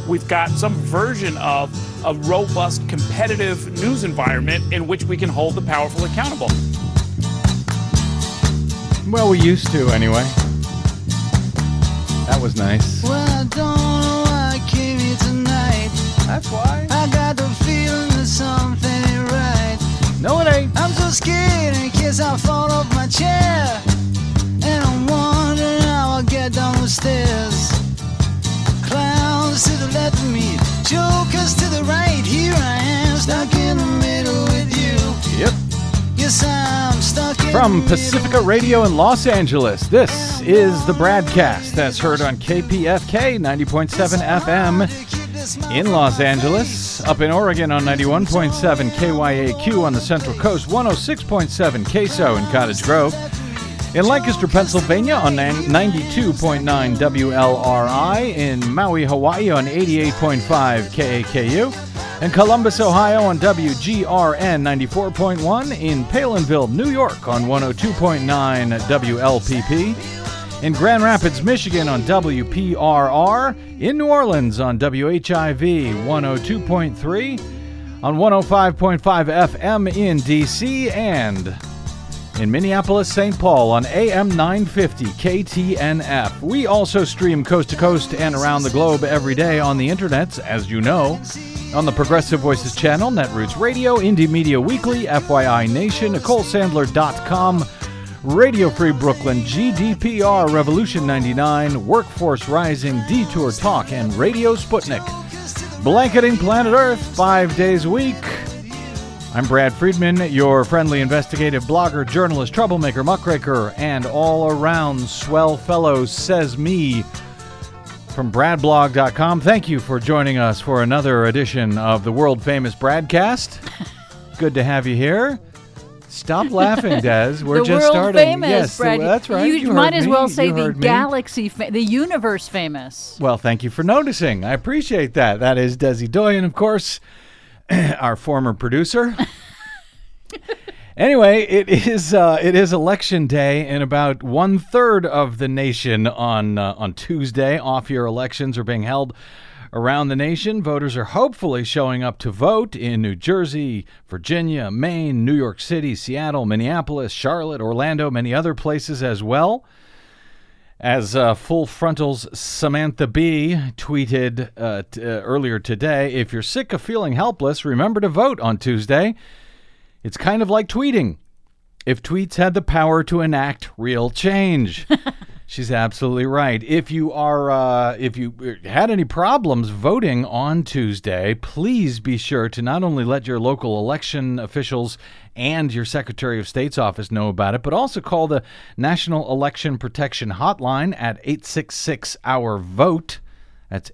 we've got some version of a robust, competitive news environment in which we can hold the powerful accountable. Well, we used to anyway. That was nice. Well, I don't know why I came here tonight. That's why. I got the feeling that something ain't right. No, it ain't. I'm so scared in case I fall off my chair. And I'm wondering how I'll get down the stairs. Clowns to the left of me, jokers to the right. Here I am, stuck in the middle with you. Yep. Yes, I'm stuck in From the Pacifica middle. Radio in Los Angeles, this is the Bradcast that's heard on KPFK 90.7 FM in Los Angeles, up in Oregon on 91.7 KYAQ on the Central Coast, 106.7 KSO in Cottage Grove, in Lancaster, Pennsylvania on 92.9 WLRI, in Maui, Hawaii on 88.5 KAKU, in Columbus, Ohio on WGRN 94.1, in Palinville, New York on 102.9 WLPP, in Grand Rapids, Michigan on WPRR, in New Orleans on WHIV 102.3, on 105.5 FM in DC, and in Minneapolis, St. Paul on AM 950 KTNF. We also stream coast to coast and around the globe every day on the internets, as you know, on the Progressive Voices channel, Netroots Radio, Indie Media Weekly, FYI Nation, NicoleSandler.com, Radio Free Brooklyn, GDPR, Revolution 99, Workforce Rising, Detour Talk, and Radio Sputnik. Blanketing planet Earth 5 days a week. I'm Brad Friedman, your friendly investigative blogger, journalist, troublemaker, muckraker, and all-around swell fellow, says me, from bradblog.com. Thank you for joining us for another edition of the world-famous Bradcast. Good to have you here. Stop laughing, Des. We're the just starting. Famous, yes, Brad. That's right. You might as well say the galaxy. the universe famous. Well, thank you for noticing. I appreciate that. That is Desi Doyen, of course, our former producer. Anyway, it is election day in about 1/3 of the nation on Tuesday. Off-year elections are being held around the nation. Voters are hopefully showing up to vote in New Jersey, Virginia, Maine, New York City, Seattle, Minneapolis, Charlotte, Orlando, many other places as well. As Full Frontal's Samantha Bee tweeted earlier today, if you're sick of feeling helpless, remember to vote on Tuesday. It's kind of like tweeting. If tweets had the power to enact real change. She's absolutely right. If you had any problems voting on Tuesday, please be sure to not only let your local election officials and your Secretary of State's office know about it, but also call the National Election Protection Hotline at 866-OUR-VOTE. That's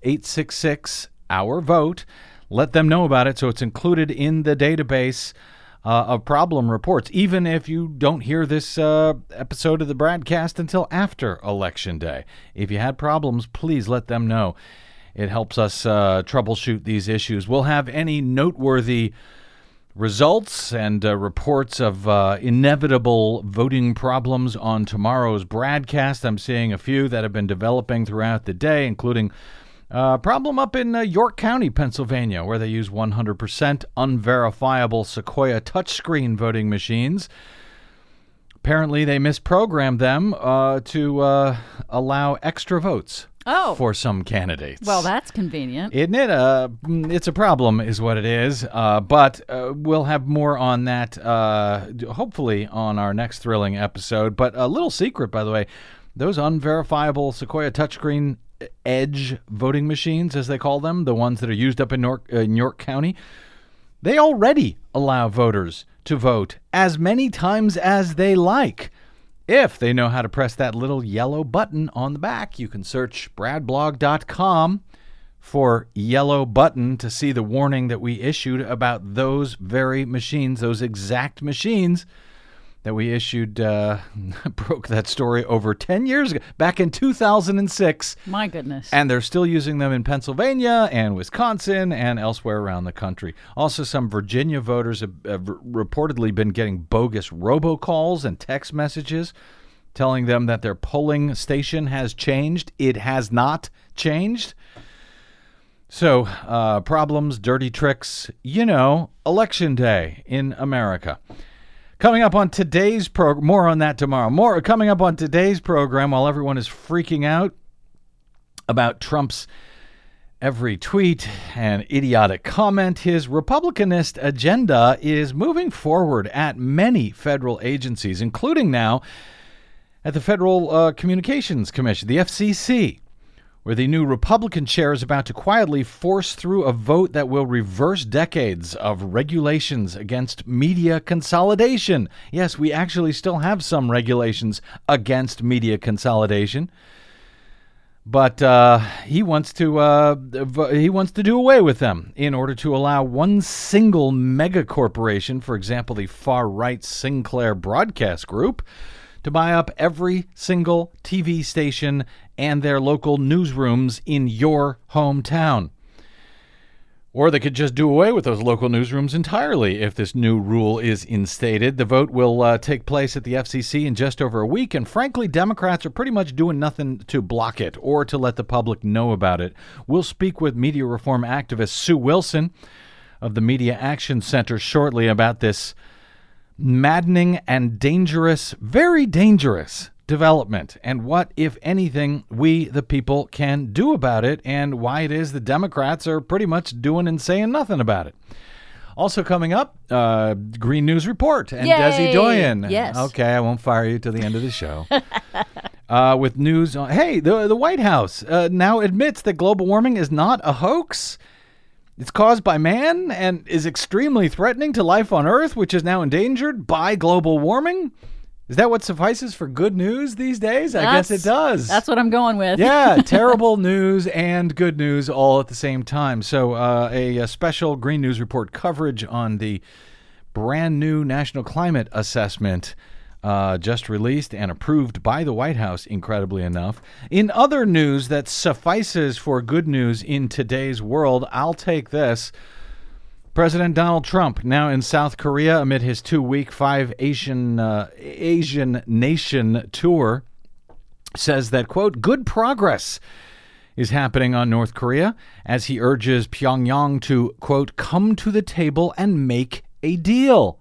866-OUR-VOTE. Let them know about it so it's included in the database of problem reports, even if you don't hear this episode of the Bradcast until after Election Day. If you had problems, please let them know. It helps us troubleshoot these issues. We'll have any noteworthy results and reports of inevitable voting problems on tomorrow's Bradcast. I'm seeing a few that have been developing throughout the day, including problem up in York County, Pennsylvania, where they use 100% unverifiable Sequoia touchscreen voting machines. Apparently, they misprogrammed them to allow extra votes for some candidates. Well, that's convenient. Isn't it? It's a problem, is what it is. But we'll have more on that, hopefully, on our next thrilling episode. But a little secret, by the way, those unverifiable Sequoia touchscreen edge voting machines, as they call them, the ones that are used up in York County, they already allow voters to vote as many times as they like. If they know how to press that little yellow button on the back, you can search bradblog.com for yellow button to see the warning that we issued about those very machines, those exact machines that we issued, broke that story over 10 years ago, back in 2006. My goodness. And they're still using them in Pennsylvania and Wisconsin and elsewhere around the country. Also, some Virginia voters have reportedly been getting bogus robocalls and text messages telling them that their polling station has changed. It has not changed. So, problems, dirty tricks, Election Day in America. Coming up on today's program, more on that tomorrow. Coming up on today's program while everyone is freaking out about Trump's every tweet and idiotic comment, his Republicanist agenda is moving forward at many federal agencies, including now at the Federal Communications Commission, the FCC, where the new Republican chair is about to quietly force through a vote that will reverse decades of regulations against media consolidation. Yes, we actually still have some regulations against media consolidation, but he wants to do away with them in order to allow one single mega corporation, for example, the far-right Sinclair Broadcast Group, to buy up every single TV station and their local newsrooms in your hometown. Or they could just do away with those local newsrooms entirely if this new rule is instated. The vote will take place at the FCC in just over a week, and frankly, Democrats are pretty much doing nothing to block it or to let the public know about it. We'll speak with media reform activist Sue Wilson of the Media Action Center shortly about this maddening and dangerous, very dangerous development, and what, if anything, we, the people, can do about it, and why it is the Democrats are pretty much doing and saying nothing about it. Also coming up, Green News Report and Yay! Desi Doyen. Yes. Okay, I won't fire you till the end of the show. With news on, hey, the White House now admits that global warming is not a hoax. It's caused by man and is extremely threatening to life on Earth, which is now endangered by global warming. Is that what suffices for good news these days? I guess it does. That's what I'm going with. Yeah, terrible news and good news all at the same time. So a special Green News Report coverage on the brand new National Climate Assessment just released and approved by the White House, incredibly enough. In other news that suffices for good news in today's world, I'll take this. President Donald Trump, now in South Korea amid his 2-week Asian nation tour, says that, quote, good progress is happening on North Korea as he urges Pyongyang to, quote, come to the table and make a deal.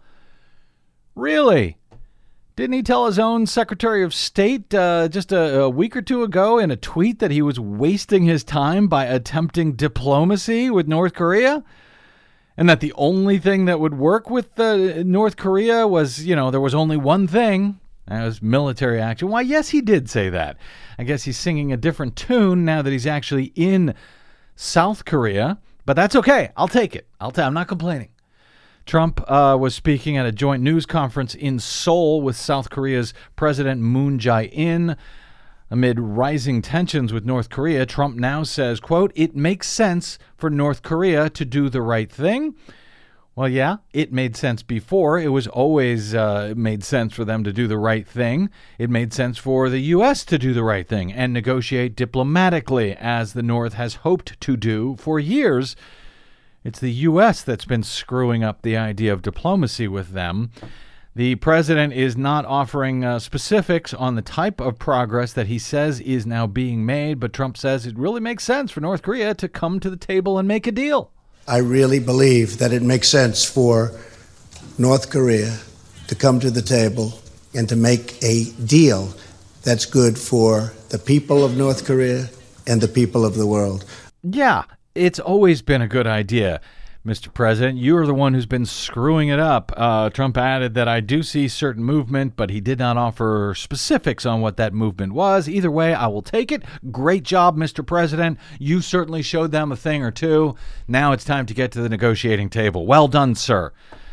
Really? Didn't he tell his own Secretary of State just a week or two ago in a tweet that he was wasting his time by attempting diplomacy with North Korea? And that the only thing that would work with North Korea was, there was only one thing. That was military action. Why, yes, he did say that. I guess he's singing a different tune now that he's actually in South Korea. But that's okay. I'll take it. I'm not complaining. Trump was speaking at a joint news conference in Seoul with South Korea's President Moon Jae-in. Amid rising tensions with North Korea, Trump now says, quote, it makes sense for North Korea to do the right thing. Well, yeah, it made sense before. It was always made sense for them to do the right thing. It made sense for the U.S. to do the right thing and negotiate diplomatically, as the North has hoped to do for years. It's the U.S. that's been screwing up the idea of diplomacy with them. The president is not offering specifics on the type of progress that he says is now being made, but Trump says it really makes sense for North Korea to come to the table and make a deal. I really believe that it makes sense for North Korea to come to the table and to make a deal that's good for the people of North Korea and the people of the world. Yeah, it's always been a good idea. Mr. President, you are the one who's been screwing it up. Trump added that I do see certain movement, but he did not offer specifics on what that movement was. Either way, I will take it. Great job, Mr. President. You certainly showed them a thing or two. Now it's time to get to the negotiating table. Well done, sir.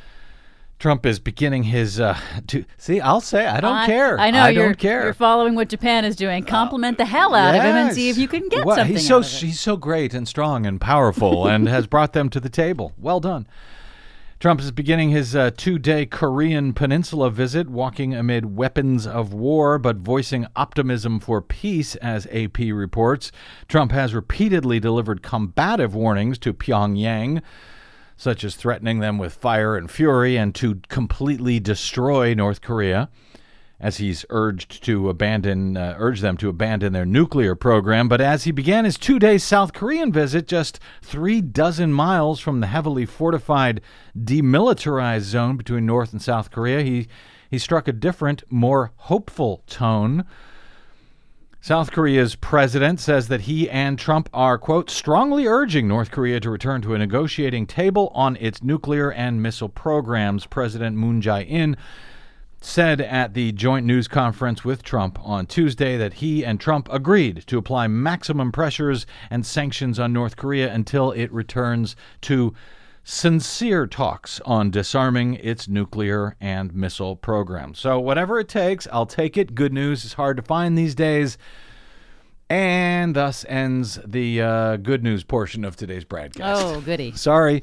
Trump is beginning his see, I'll say I don't care. I know I don't care. You're following what Japan is doing. Compliment the hell out of him and see if you can get something he's out of it. He's so great and strong and powerful and has brought them to the table. Well done. Trump is beginning his 2-day Korean peninsula visit, walking amid weapons of war, but voicing optimism for peace, as AP reports. Trump has repeatedly delivered combative warnings to Pyongyang, such as threatening them with fire and fury and to completely destroy North Korea. as he's urged them to abandon their nuclear program. But as he began his 2-day South Korean visit just 36 miles from the heavily fortified, demilitarized zone between North and South Korea, he struck a different, more hopeful tone. South Korea's president says that he and Trump are, quote, strongly urging North Korea to return to a negotiating table on its nuclear and missile programs. President Moon Jae-in said at the joint news conference with Trump on Tuesday that he and Trump agreed to apply maximum pressures and sanctions on North Korea until it returns to sincere talks on disarming its nuclear and missile program. So whatever it takes, I'll take it. Good news is hard to find these days. And thus ends the good news portion of today's broadcast. Oh, goody. Sorry.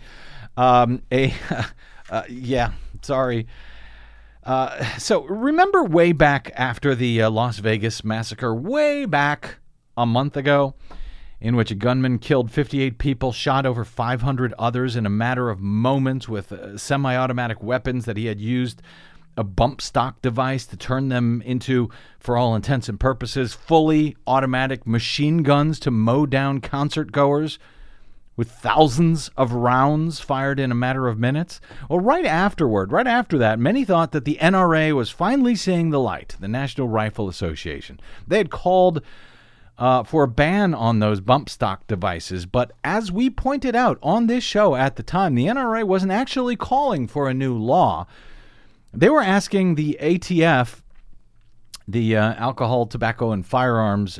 Sorry. So remember way back after the Las Vegas massacre, way back a month ago, in which a gunman killed 58 people, shot over 500 others in a matter of moments with semi-automatic weapons that he had used a bump stock device to turn them into, for all intents and purposes, fully automatic machine guns to mow down concert goers with thousands of rounds fired in a matter of minutes? Well, right after that, many thought that the NRA was finally seeing the light, the National Rifle Association. They had called for a ban on those bump stock devices. But as we pointed out on this show at the time, the NRA wasn't actually calling for a new law. They were asking the ATF, the Alcohol, Tobacco, and Firearms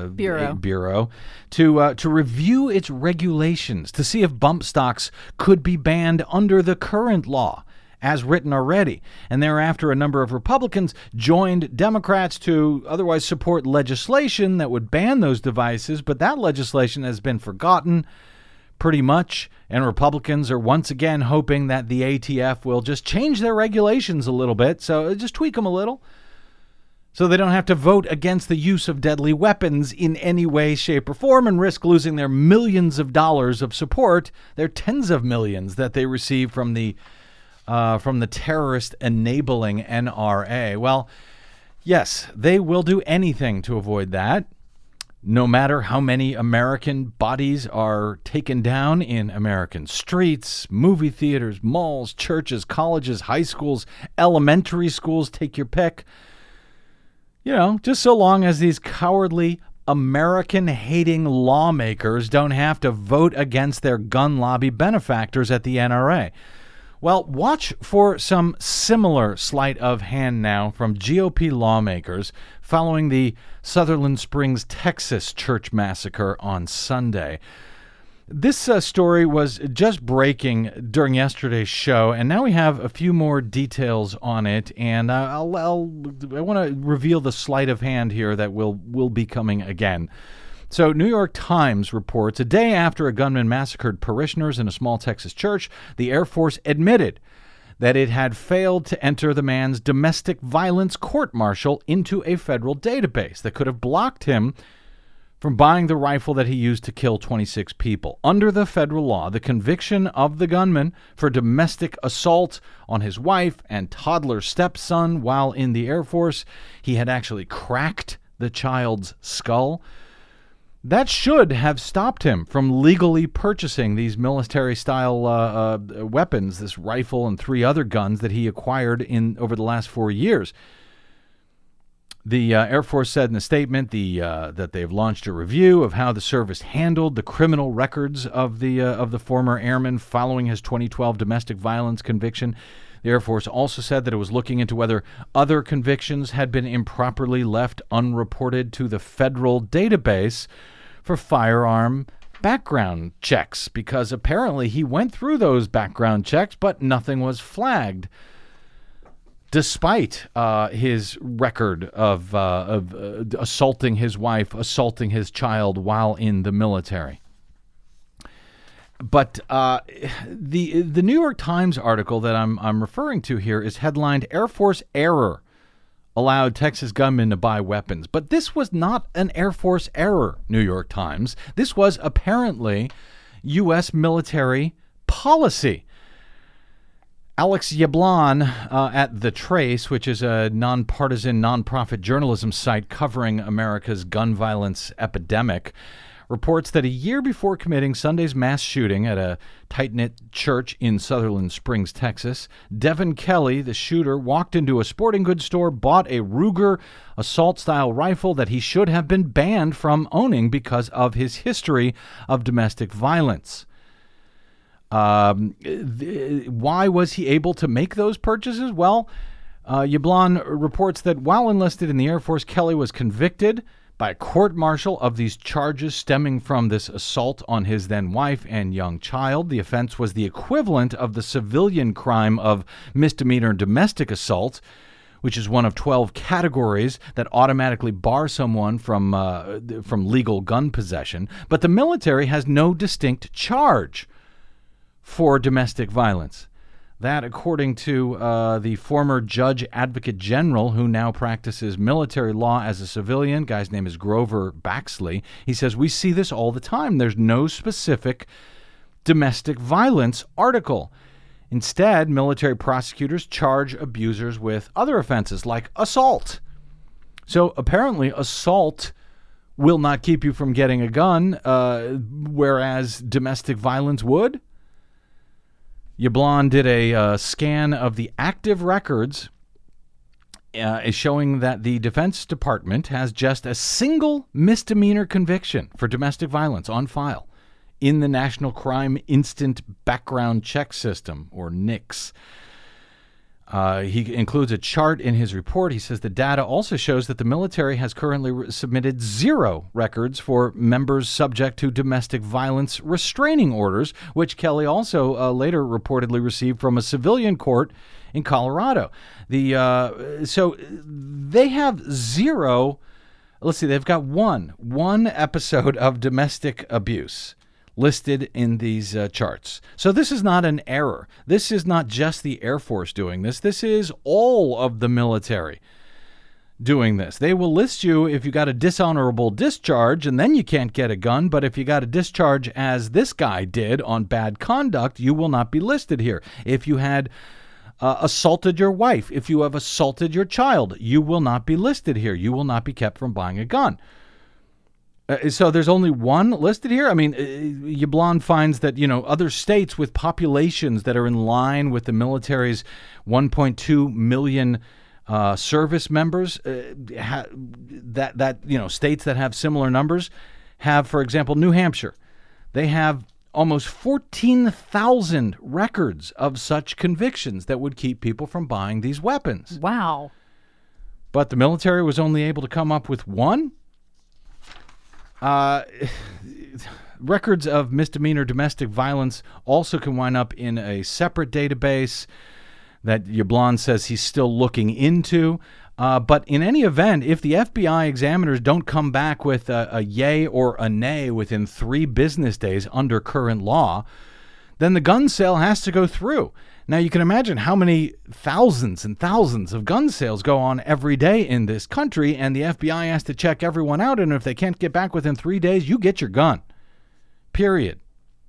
Bureau, to review its regulations to see if bump stocks could be banned under the current law, as written already. And thereafter, a number of Republicans joined Democrats to otherwise support legislation that would ban those devices, but that legislation has been forgotten pretty much, and Republicans are once again hoping that the ATF will just change their regulations a little bit, so just tweak them a little, so they don't have to vote against the use of deadly weapons in any way, shape, or form and risk losing their millions of dollars of support, their tens of millions that they receive from the terrorist enabling NRA. Well, yes, they will do anything to avoid that, no matter how many American bodies are taken down in American streets, movie theaters, malls, churches, colleges, high schools, elementary schools, take your pick. You know, just so long as these cowardly American-hating lawmakers don't have to vote against their gun lobby benefactors at the NRA. Well, watch for some similar sleight of hand now from GOP lawmakers following the Sutherland Springs, Texas church massacre on Sunday. This story was just breaking during yesterday's show, and now we have a few more details on it, and I want to reveal the sleight of hand here that will be coming again. So, New York Times reports, a day after a gunman massacred parishioners in a small Texas church, the Air Force admitted that it had failed to enter the man's domestic violence court-martial into a federal database that could have blocked him from buying the rifle that he used to kill 26 people. Under the federal law, the conviction of the gunman for domestic assault on his wife and toddler stepson while in the Air Force, he had actually cracked the child's skull. That should have stopped him from legally purchasing these military-style weapons, this rifle and 3 other guns that he acquired over the last 4 years. The Air Force said in a statement that they've launched a review of how the service handled the criminal records of the former airman following his 2012 domestic violence conviction. The Air Force also said that it was looking into whether other convictions had been improperly left unreported to the federal database for firearm background checks, because apparently he went through those background checks, but nothing was flagged, despite his record of assaulting his wife, assaulting his child while in the military. But the New York Times article that I'm referring to here is headlined "Air Force Error Allowed Texas Gunmen to Buy Weapons." But this was not an Air Force error, New York Times. This was apparently U.S. military policy. Alex Yablon at The Trace, which is a nonpartisan, nonprofit journalism site covering America's gun violence epidemic, reports that a year before committing Sunday's mass shooting at a tight-knit church in Sutherland Springs, Texas, Devin Kelly, the shooter, walked into a sporting goods store, bought a Ruger assault-style rifle that he should have been banned from owning because of his history of domestic violence. Why was he able to make those purchases? Well, Yablon reports that while enlisted in the Air Force, Kelly was convicted by a court-martial of these charges stemming from this assault on his then-wife and young child. The offense was the equivalent of the civilian crime of misdemeanor domestic assault, which is one of 12 categories that automatically bar someone from legal gun possession. But the military has no distinct charge for domestic violence. That, according to the former Judge Advocate General, who now practices military law as a civilian, guy's name is Grover Baxley, he says, we see this all the time. There's no specific domestic violence article. Instead, military prosecutors charge abusers with other offenses like assault. So apparently assault will not keep you from getting a gun, whereas domestic violence would. Yablon did a scan of the active records showing that the Defense Department has just a single misdemeanor conviction for domestic violence on file in the National Crime Instant Background Check System, or NICS. He includes a chart in his report. He says the data also shows that the military has currently submitted 0 records for members subject to domestic violence restraining orders, which Kelly also later reportedly received from a civilian court in Colorado. So they have 0. Let's see, they've got one episode of domestic abuse listed in these charts. So this is not an error. This is not just the Air Force doing this. This is all of the military doing this. They will list you if you got a dishonorable discharge, and then you can't get a gun. But if you got a discharge as this guy did on bad conduct, you will not be listed here. If you had assaulted your wife, if you have assaulted your child, you will not be listed here. You will not be kept from buying a gun. So there's only one listed here? I mean, Yablon finds that, other states with populations that are in line with the military's 1.2 million service members, states that have similar numbers have, for example, New Hampshire. They have almost 14,000 records of such convictions that would keep people from buying these weapons. Wow. But the military was only able to come up with one? Records of misdemeanor domestic violence also can wind up in a separate database that Yablon says he's still looking into. But in any event, if the FBI examiners don't come back with a yay or a nay within 3 business days under current law, then the gun sale has to go through. Now, you can imagine how many thousands and thousands of gun sales go on every day in this country, and the FBI has to check everyone out, and if they can't get back within 3 days, you get your gun. Period.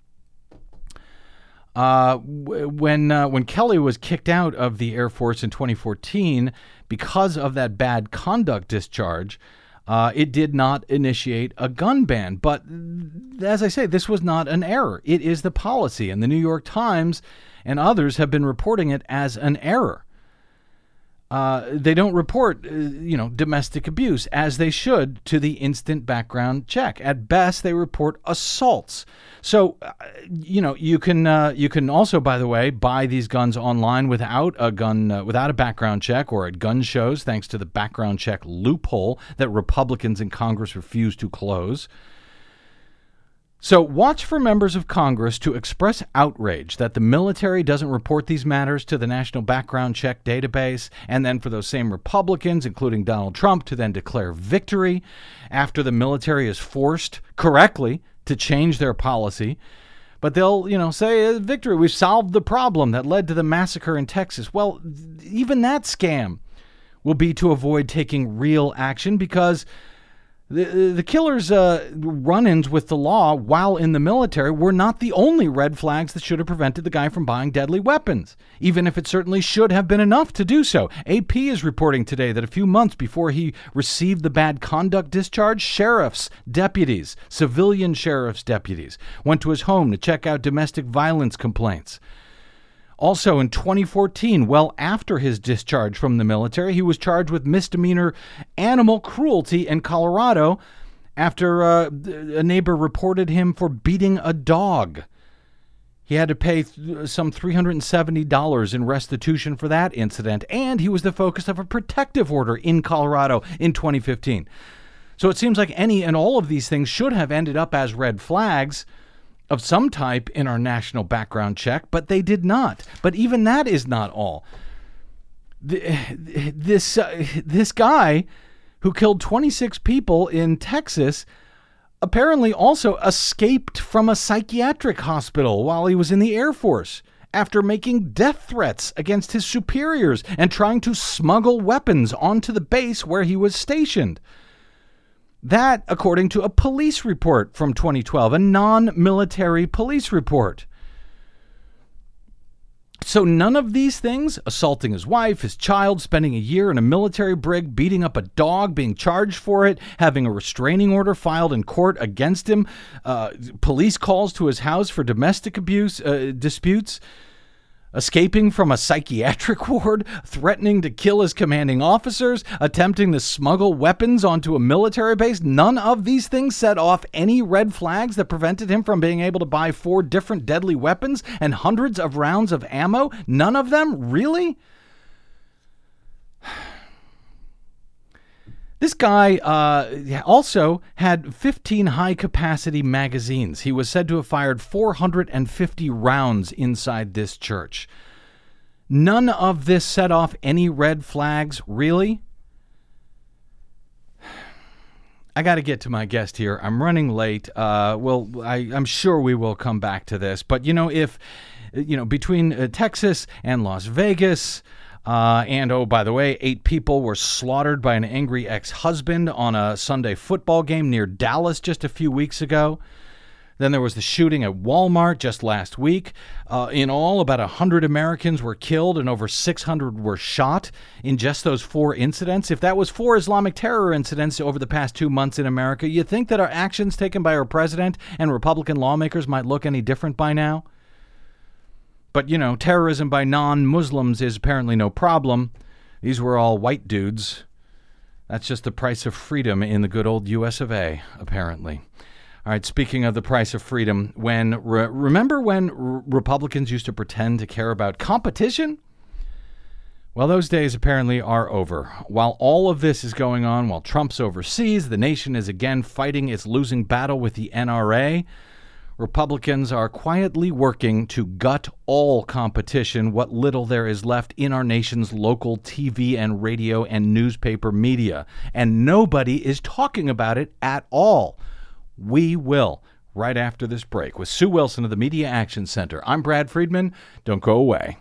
When Kelly was kicked out of the Air Force in 2014 because of that bad conduct discharge, it did not initiate a gun ban. But as I say, this was not an error. It is the policy, and the New York Times and others have been reporting it as an error. They don't report, domestic abuse as they should to the instant background check. At best, they report assaults. So, you can also, by the way, buy these guns online without a background check or at gun shows, thanks to the background check loophole that Republicans in Congress refuse to close. So watch for members of Congress to express outrage that the military doesn't report these matters to the National Background Check Database, and then for those same Republicans, including Donald Trump, to then declare victory after the military is forced correctly to change their policy. But they'll, say, victory, we've solved the problem that led to the massacre in Texas. Well, even that scam will be to avoid taking real action because The killer's run-ins with the law while in the military were not the only red flags that should have prevented the guy from buying deadly weapons, even if it certainly should have been enough to do so. AP is reporting today that a few months before he received the bad conduct discharge, sheriff's deputies, civilian sheriff's deputies, went to his home to check out domestic violence complaints. Also in 2014, well after his discharge from the military, he was charged with misdemeanor animal cruelty in Colorado after a neighbor reported him for beating a dog. He had to pay some $370 in restitution for that incident, and he was the focus of a protective order in Colorado in 2015. So it seems like any and all of these things should have ended up as red flags of some type in our national background check, but they did not. But even that is not all. This guy who killed 26 people in Texas apparently also escaped from a psychiatric hospital while he was in the Air Force after making death threats against his superiors and trying to smuggle weapons onto the base where he was stationed. That, according to a police report from 2012, a non-military police report. So none of these things, assaulting his wife, his child, spending a year in a military brig, beating up a dog, being charged for it, having a restraining order filed in court against him, police calls to his house for domestic abuse disputes, escaping from a psychiatric ward, threatening to kill his commanding officers, attempting to smuggle weapons onto a military base. None of these things set off any red flags that prevented him from being able to buy 4 different deadly weapons and hundreds of rounds of ammo. None of them? Really? This guy also had 15 high-capacity magazines. He was said to have fired 450 rounds inside this church. None of this set off any red flags, really? I got to get to my guest here. I'm running late. I'm sure we will come back to this. But, between Texas and Las Vegas... by the way, 8 people were slaughtered by an angry ex-husband on a Sunday football game near Dallas just a few weeks ago. Then there was the shooting at Walmart just last week. In all, about 100 Americans were killed and over 600 were shot in just those 4 incidents. If that was 4 Islamic terror incidents over the past 2 months in America, you'd think that our actions taken by our president and Republican lawmakers might look any different by now. But, terrorism by non-Muslims is apparently no problem. These were all white dudes. That's just the price of freedom in the good old US of A, apparently. All right, speaking of the price of freedom, remember when Republicans used to pretend to care about competition? Well, those days apparently are over. While all of this is going on, while Trump's overseas, the nation is again fighting its losing battle with the NRA. Republicans are quietly working to gut all competition, what little there is left in our nation's local TV and radio and newspaper media. And nobody is talking about it at all. We will, right after this break, with Sue Wilson of the Media Action Center. I'm Brad Friedman. Don't go away.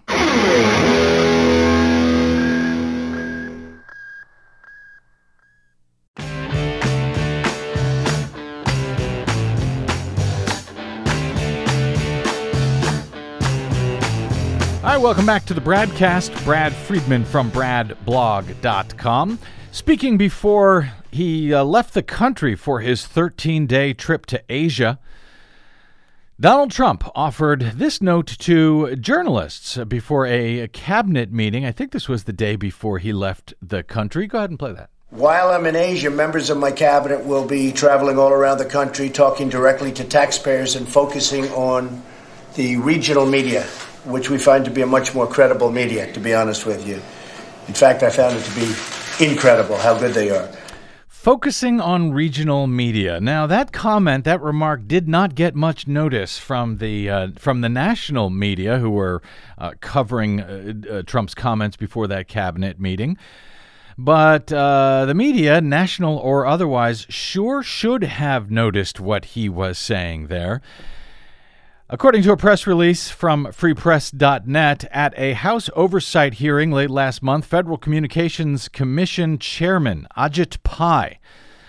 All right, welcome back to the Bradcast. Brad Friedman from bradblog.com. Speaking before he left the country for his 13-day trip to Asia, Donald Trump offered this note to journalists before a cabinet meeting. I think this was the day before he left the country. Go ahead and play that. While I'm in Asia, members of my cabinet will be traveling all around the country, talking directly to taxpayers and focusing on the regional media, which we find to be a much more credible media, to be honest with you. In fact, I found it to be incredible how good they are. Focusing on regional media. Now, that comment, that remark did not get much notice from the national media who were covering Trump's comments before that cabinet meeting. But the media, national or otherwise, sure should have noticed what he was saying there. According to a press release from freepress.net, at a House oversight hearing late last month, Federal Communications Commission Chairman Ajit Pai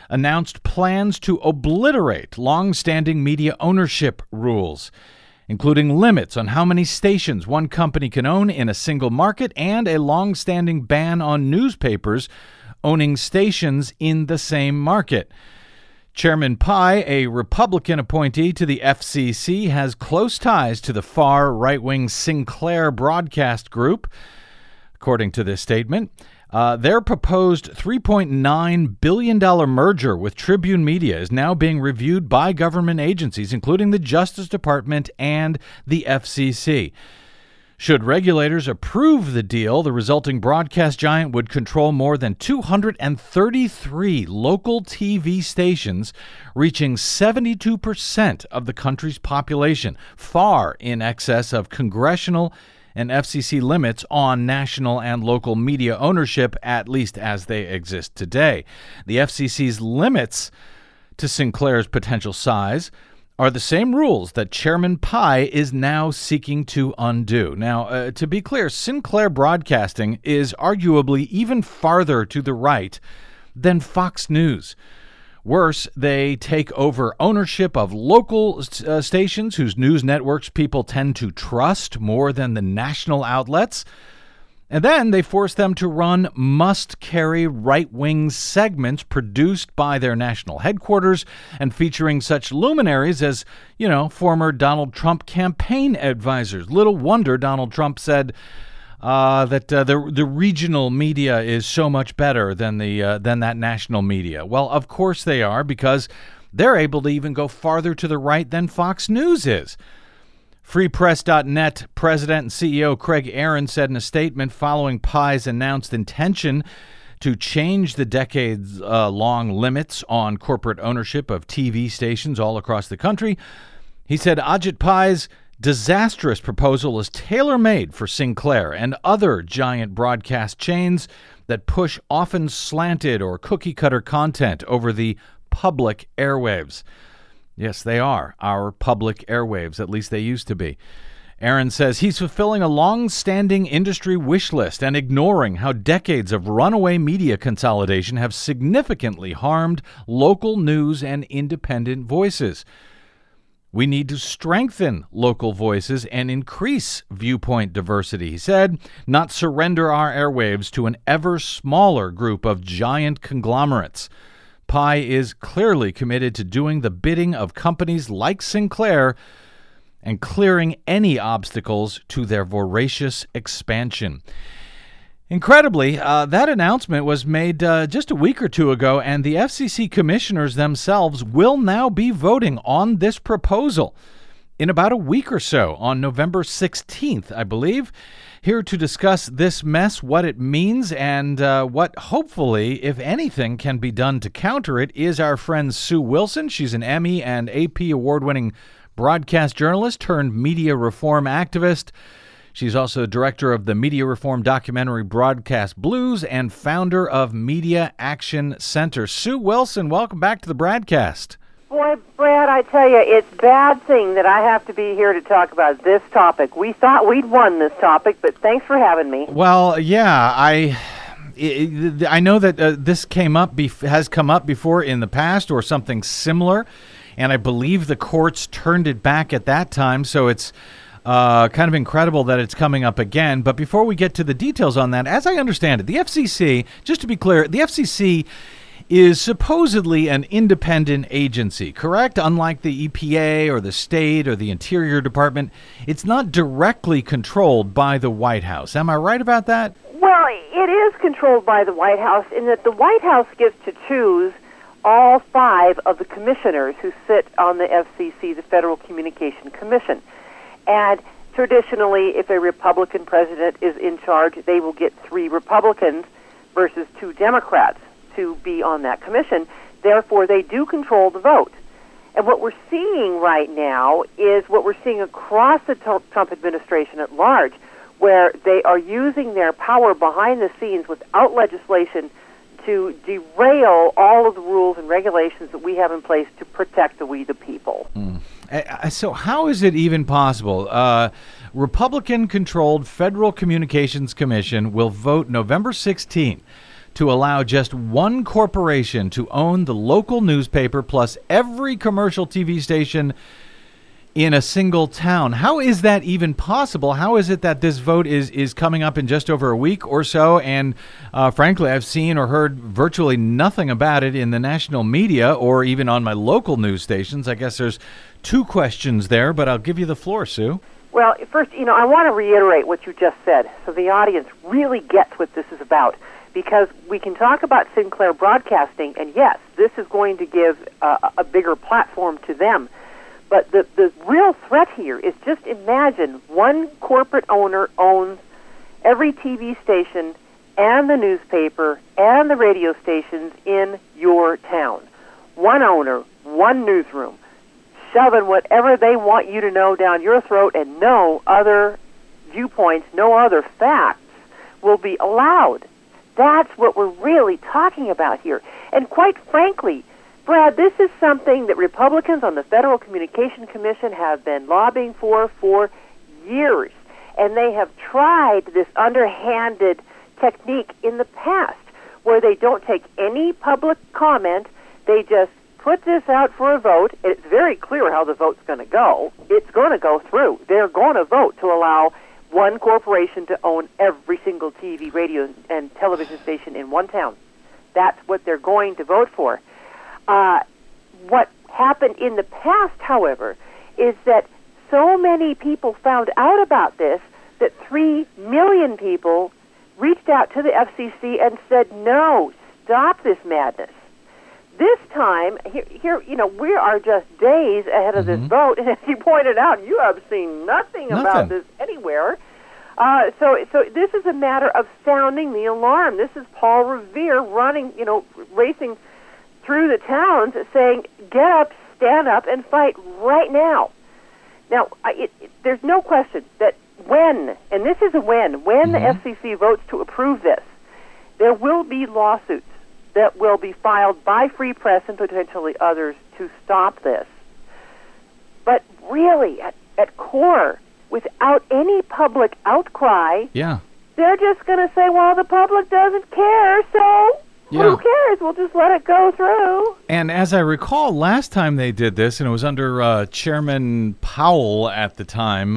announced plans to obliterate long-standing media ownership rules, including limits on how many stations one company can own in a single market and a long-standing ban on newspapers owning stations in the same market. Chairman Pai, a Republican appointee to the FCC, has close ties to the far right-wing Sinclair Broadcast Group, according to this statement. Their proposed $3.9 billion merger with Tribune Media is now being reviewed by government agencies, including the Justice Department and the FCC. Should regulators approve the deal, the resulting broadcast giant would control more than 233 local TV stations, reaching 72% of the country's population, far in excess of congressional and FCC limits on national and local media ownership, at least as they exist today. The FCC's limits to Sinclair's potential size are the same rules that Chairman Pai is now seeking to undo. Now, to be clear, Sinclair Broadcasting is arguably even farther to the right than Fox News. Worse, they take over ownership of local stations whose news networks people tend to trust more than the national outlets. And then they force them to run must-carry right-wing segments produced by their national headquarters and featuring such luminaries as, former Donald Trump campaign advisors. Little wonder Donald Trump said that the regional media is so much better than that national media. Well, of course they are, because they're able to even go farther to the right than Fox News is. FreePress.net President and CEO Craig Aaron said in a statement following Pai's announced intention to change the decades-long limits on corporate ownership of TV stations all across the country, he said Ajit Pai's disastrous proposal is tailor-made for Sinclair and other giant broadcast chains that push often slanted or cookie-cutter content over the public airwaves. Yes, they are our public airwaves, at least they used to be. Aaron says he's fulfilling a long-standing industry wish list and ignoring how decades of runaway media consolidation have significantly harmed local news and independent voices. We need to strengthen local voices and increase viewpoint diversity, he said, not surrender our airwaves to an ever smaller group of giant conglomerates. Pai is clearly committed to doing the bidding of companies like Sinclair and clearing any obstacles to their voracious expansion. Incredibly, that announcement was made just a week or two ago, and the FCC commissioners themselves will now be voting on this proposal in about a week or so, on November 16th, I believe. Here to discuss this mess, what it means, and what hopefully, if anything, can be done to counter it, is our friend Sue Wilson. She's an Emmy and AP award-winning broadcast journalist turned media reform activist. She's also director of the media reform documentary Broadcast Blues and founder of Media Action Center. Sue Wilson, welcome back to the Bradcast. Boy, Brad, I tell you, it's a bad thing that I have to be here to talk about this topic. We thought we'd won this topic, but thanks for having me. Well, yeah, I know that this has come up before in the past or something similar, and I believe the courts turned it back at that time, so it's kind of incredible that it's coming up again. But before we get to the details on that, as I understand it, the FCC, just to be clear, the FCC is supposedly an independent agency, correct? Unlike the EPA or the state or the Interior Department, it's not directly controlled by the White House. Am I right about that? Well, it is controlled by the White House in that the White House gets to choose all 5 of the commissioners who sit on the FCC, the Federal Communication Commission. And traditionally, if a Republican president is in charge, they will get 3 Republicans versus 2 Democrats to be on that commission. Therefore, they do control the vote. And what we're seeing right now is what we're seeing across the Trump administration at large, where they are using their power behind the scenes without legislation to derail all of the rules and regulations that we have in place to protect we the people. So how is it even possible? Republican-controlled Federal Communications Commission will vote November 16th to allow just one corporation to own the local newspaper plus every commercial TV station in a single town. How is that even possible? How is it that this vote is coming up in just over a week or so? And frankly, I've seen or heard virtually nothing about it in the national media or even on my local news stations. I guess there's two questions there, but I'll give you the floor, Sue. Well, first, I want to reiterate what you just said so the audience really gets what this is about. Because we can talk about Sinclair Broadcasting, and yes, this is going to give a bigger platform to them. But the real threat here is just imagine one corporate owner owns every TV station and the newspaper and the radio stations in your town. One owner, one newsroom, shoving whatever they want you to know down your throat, and no other viewpoints, no other facts will be allowed. That's what we're really talking about here. And quite frankly, Brad, this is something that Republicans on the Federal Communication Commission have been lobbying for years. And they have tried this underhanded technique in the past where they don't take any public comment. They just put this out for a vote. It's very clear how the vote's going to go. It's going to go through. They're going to vote to allow one corporation to own every single TV, radio, and television station in one town. That's what they're going to vote for. What happened in the past, however, is that so many people found out about this that 3 million people reached out to the FCC and said, no, stop this madness. This time, here, we are just days ahead of this vote, and as you pointed out, you have seen nothing about this anywhere. So this is a matter of sounding the alarm. This is Paul Revere running, racing through the towns saying, get up, stand up, and fight right now. Now, there's no question that when the FCC votes to approve this, there will be lawsuits that will be filed by Free Press and potentially others to stop this. But really, at core, without any public outcry, they're just going to say, well, the public doesn't care, so who cares? We'll just let it go through. And as I recall, last time they did this, and it was under Chairman Powell at the time,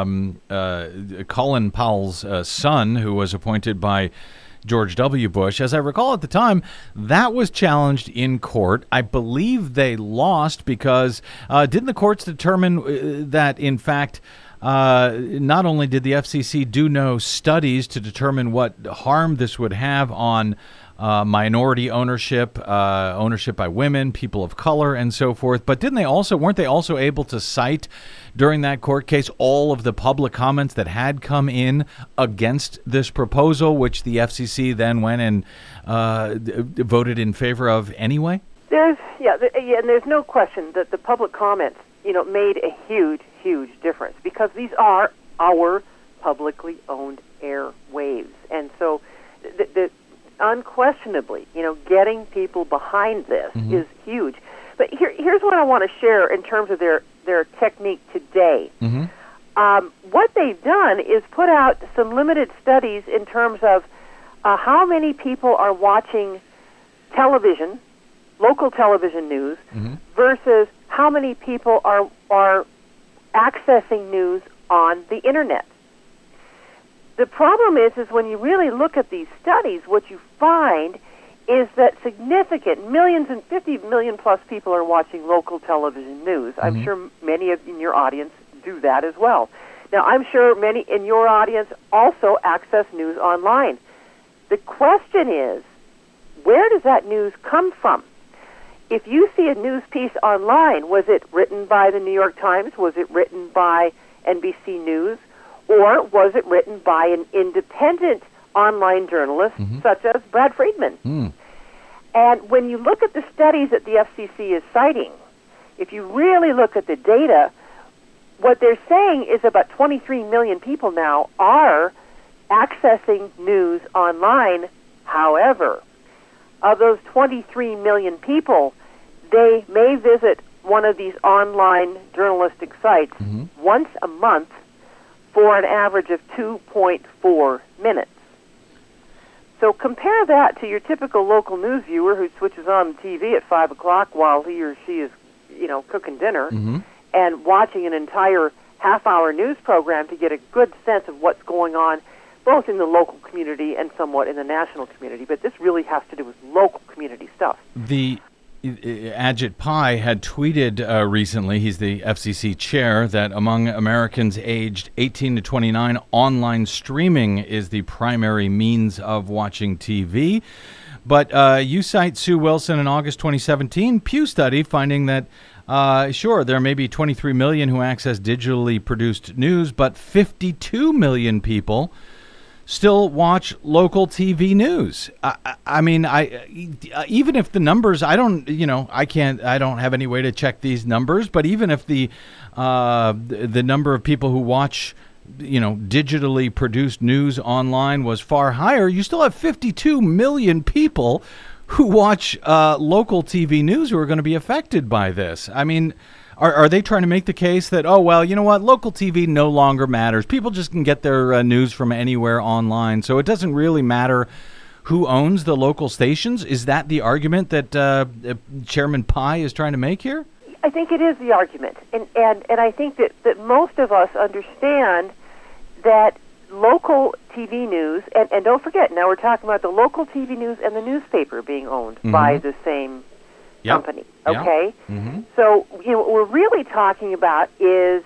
Colin Powell's son, who was appointed by George W. Bush. As I recall at the time, that was challenged in court. I believe they lost because didn't the courts determine that, in fact, not only did the FCC do no studies to determine what harm this would have on minority ownership by women, people of color, and so forth, but weren't they also able to cite during that court case all of the public comments that had come in against this proposal, which the FCC then went and voted in favor of anyway? And there's no question that the public comments, made a huge difference because these are our publicly owned airwaves, and so the unquestionably, getting people behind this is huge. But here's what I want to share in terms of their technique today. What they've done is put out some limited studies in terms of how many people are watching television, local television news, versus how many people are accessing news on the Internet. The problem is when you really look at these studies, what you find is that significant millions and 50 million plus people are watching local television news. I'm sure many of in your audience do that as well. Now, I'm sure many in your audience also access news online. The question is, where does that news come from? If you see a news piece online, was it written by the New York Times? Was it written by NBC News? Or was it written by an independent online journalist such as Brad Friedman? And when you look at the studies that the FCC is citing, if you really look at the data, what they're saying is about 23 million people now are accessing news online. However, of those 23 million people, they may visit one of these online journalistic sites once a month for an average of 2.4 minutes. So compare that to your typical local news viewer who switches on the TV at 5 o'clock while he or she is, cooking dinner and watching an entire half-hour news program to get a good sense of what's going on, both in the local community and somewhat in the national community. But this really has to do with local community stuff. The Ajit Pai had tweeted recently, he's the FCC chair, that among Americans aged 18 to 29, online streaming is the primary means of watching TV. But you cite Sue Wilson in August 2017 Pew study finding that, sure, there may be 23 million who access digitally produced news, but 52 million people still watch local TV news. I mean, even if the numbers, I don't have any way to check these numbers, but even if the number of people who watch, digitally produced news online was far higher, you still have 52 million people who watch local TV news who are going to be affected by this. I mean, Are they trying to make the case that, oh, well, you know what, local TV no longer matters. People just can get their news from anywhere online, so it doesn't really matter who owns the local stations? Is that the argument that Chairman Pai is trying to make here? I think it is the argument. And I think that most of us understand that local TV news, and don't forget, now we're talking about the local TV news and the newspaper being owned by the same company, okay? Mm-hmm. So, what we're really talking about is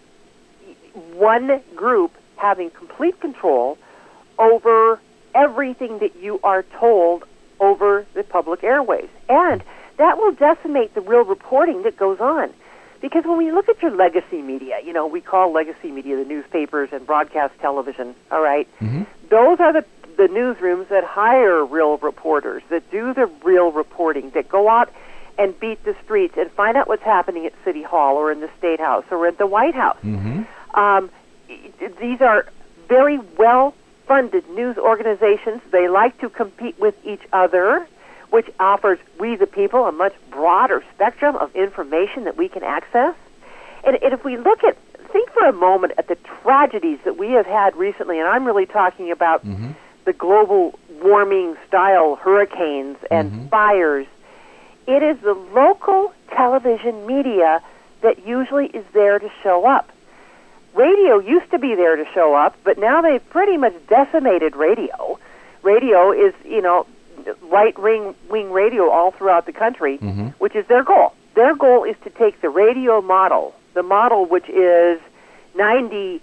one group having complete control over everything that you are told over the public airways. And that will decimate the real reporting that goes on. Because when we look at your legacy media, we call legacy media the newspapers and broadcast television, all right? Mm-hmm. Those are the newsrooms that hire real reporters, that do the real reporting, that go out and beat the streets and find out what's happening at City Hall or in the State House or at the White House. Mm-hmm. These are very well-funded news organizations. They like to compete with each other, which offers we the people a much broader spectrum of information that we can access. And if we think for a moment at the tragedies that we have had recently, and I'm really talking about the global warming style hurricanes and fires, it is the local television media that usually is there to show up. Radio used to be there to show up, but now they've pretty much decimated radio. Radio is, right-wing radio all throughout the country, which is their goal. Their goal is to take the radio model, the model which is 98%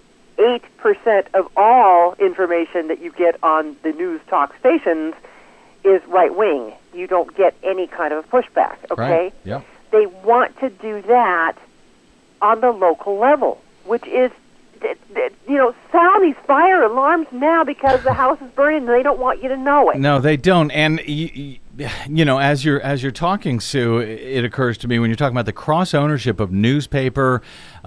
of all information that you get on the news talk stations is right-wing. You don't get any kind of pushback, okay? Right. Yep. They want to do that on the local level, which is, sound these fire alarms now because the house is burning and they don't want you to know it. No, they don't. And, as you're talking, Sue, it occurs to me when you're talking about the cross-ownership of newspaper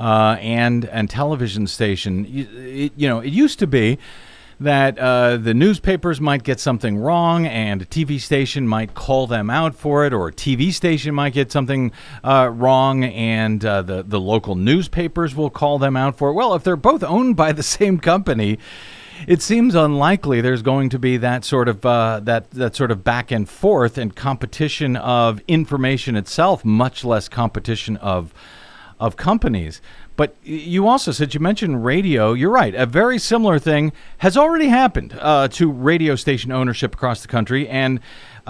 and television station, it used to be that the newspapers might get something wrong and a TV station might call them out for it, or a TV station might get something wrong and the local newspapers will call them out for it. Well, if they're both owned by the same company, it seems unlikely there's going to be that sort of that sort of back and forth and competition of information itself, much less competition of companies. But you also said, you mentioned radio. You're right. A very similar thing has already happened to radio station ownership across the country. And,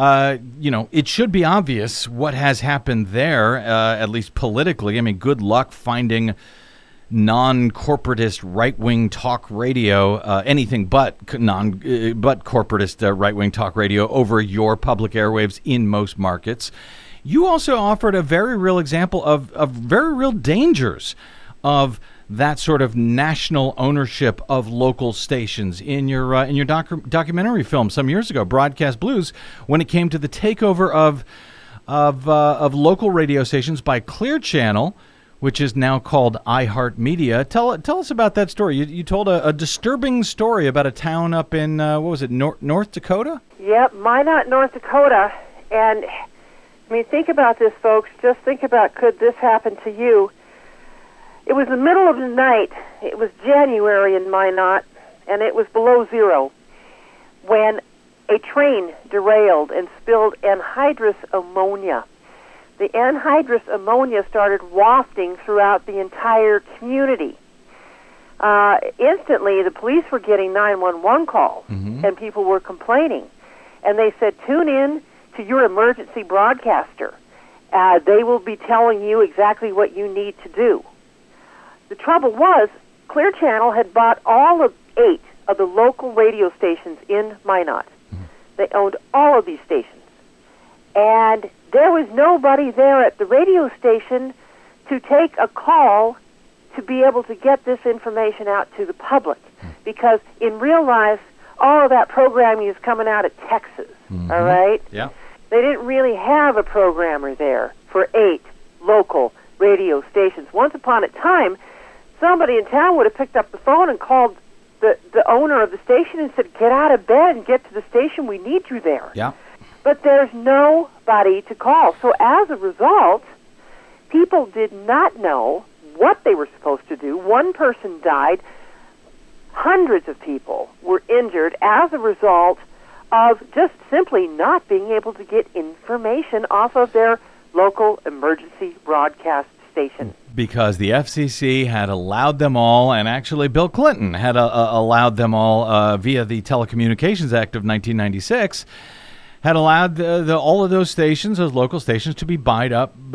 it should be obvious what has happened there, at least politically. I mean, good luck finding non-corporatist right-wing talk radio, anything but corporatist right-wing talk radio over your public airwaves in most markets. You also offered a very real example of very real dangers of that sort of national ownership of local stations in your documentary film some years ago, Broadcast Blues, when it came to the takeover of local radio stations by Clear Channel, which is now called iHeartMedia. Tell us about that story. You told a disturbing story about a town up in North Dakota? Yep, Minot, North Dakota. And I mean, think about this, folks. Just think about, could this happen to you? It was the middle of the night. It was January in Minot, and it was below zero when a train derailed and spilled anhydrous ammonia. The anhydrous ammonia started wafting throughout the entire community. Instantly, the police were getting 911 calls, and people were complaining. And they said, tune in to your emergency broadcaster. They will be telling you exactly what you need to do. The trouble was, Clear Channel had bought all of 8 of the local radio stations in Minot. They owned all of these stations. And there was nobody there at the radio station to take a call to be able to get this information out to the public. Because in real life, all of that programming is coming out of Texas, all right? Yeah. They didn't really have a programmer there for 8 local radio stations. Once upon a time, somebody in town would have picked up the phone and called the owner of the station and said, get out of bed and get to the station. We need you there. Yeah. But there's nobody to call. So as a result, people did not know what they were supposed to do. One person died. Hundreds of people were injured as a result of just simply not being able to get information off of their local emergency broadcast station. Because the FCC had allowed them all, and actually Bill Clinton had allowed them all via the Telecommunications Act of 1996, had allowed all of those stations, those local stations, to be bought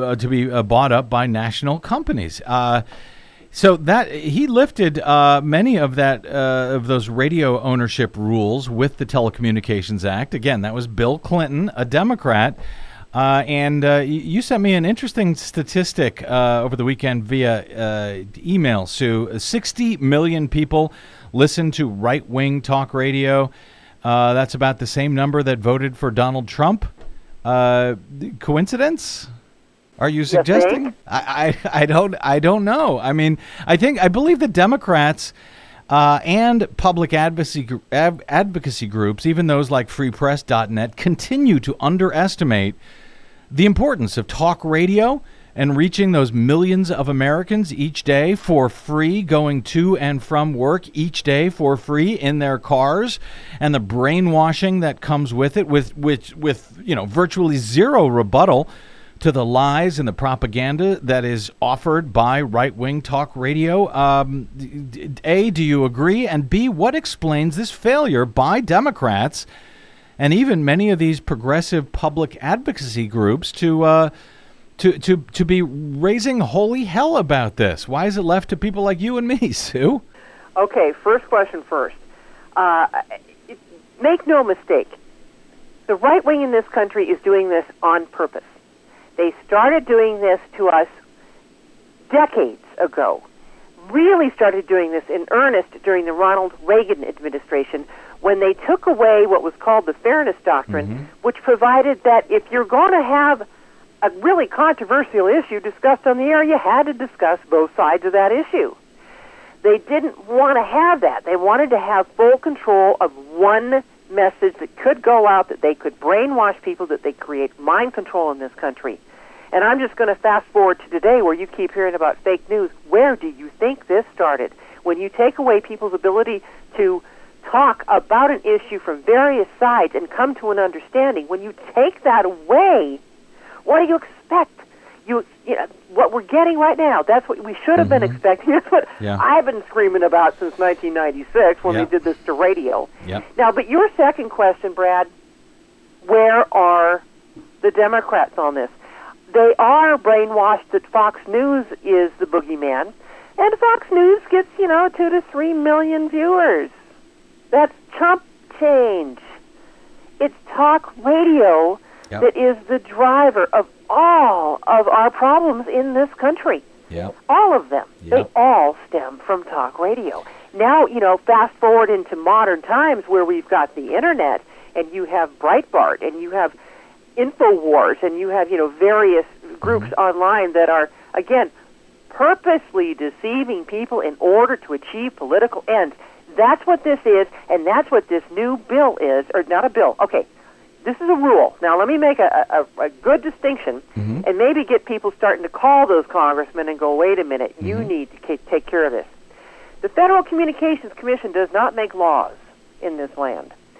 up by national companies. So that he lifted many of those radio ownership rules with the Telecommunications Act. Again, that was Bill Clinton, a Democrat. And you sent me an interesting statistic over the weekend via email, Sue. 60 million people listen to right-wing talk radio. That's about the same number that voted for Donald Trump. Coincidence? Are you suggesting? I don't know. I mean, I believe the Democrats and public advocacy groups, even those like freepress.net, continue to underestimate the importance of talk radio and reaching those millions of Americans each day for free, going to and from work each day for free in their cars, and the brainwashing that comes with it, with virtually zero rebuttal to the lies and the propaganda that is offered by right-wing talk radio. A, do you agree? And B, what explains this failure by Democrats and even many of these progressive public advocacy groups to be raising holy hell about this? Why is it left to people like you and me, Sue? Okay, first question first. Make no mistake, the right wing in this country is doing this on purpose. They started doing this to us decades ago, really started doing this in earnest during the Ronald Reagan administration when they took away what was called the Fairness Doctrine, which provided that if you're going to have a really controversial issue discussed on the air, you had to discuss both sides of that issue. They didn't want to have that. They wanted to have full control of one message that could go out, that they could brainwash people, that they create mind control in this country. And I'm just going to fast forward to today where you keep hearing about fake news. Where do you think this started? When you take away people's ability to talk about an issue from various sides and come to an understanding, when you take that away, what do you expect? You know, what we're getting right now, that's what we should have been expecting. That's what I've been screaming about since 1996 when we did this to radio. Now, but your second question, Brad, where are the Democrats on this? They are brainwashed that Fox News is the boogeyman, and Fox News gets, 2 to 3 million viewers. That's chump change. It's talk radio that is the driver of all of our problems in this country. All of them. They all stem from talk radio. Now, fast forward into modern times where we've got the internet, and you have Breitbart, and you have InfoWars, and you have, various groups online that are, again, purposely deceiving people in order to achieve political ends. That's what this is, and that's what this new bill is, or not a bill. Okay, this is a rule. Now, let me make a good distinction and maybe get people starting to call those congressmen and go, wait a minute, you need to take care of this. The Federal Communications Commission does not make laws in this land.